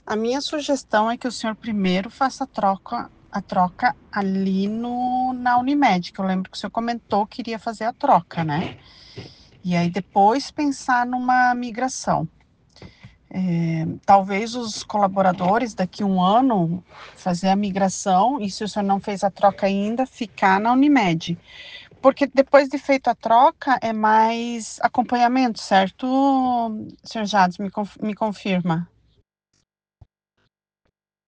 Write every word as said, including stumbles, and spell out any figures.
A minha sugestão é que o senhor primeiro faça a troca, a troca ali no, na Unimed, que eu lembro que o senhor comentou que iria fazer a troca, né? E aí depois pensar numa migração. É, talvez os colaboradores daqui a um ano fazer a migração e se o senhor não fez a troca ainda, ficar na Unimed. Porque depois de feito a troca é mais acompanhamento, certo, senhor Jades? Me, conf- me confirma.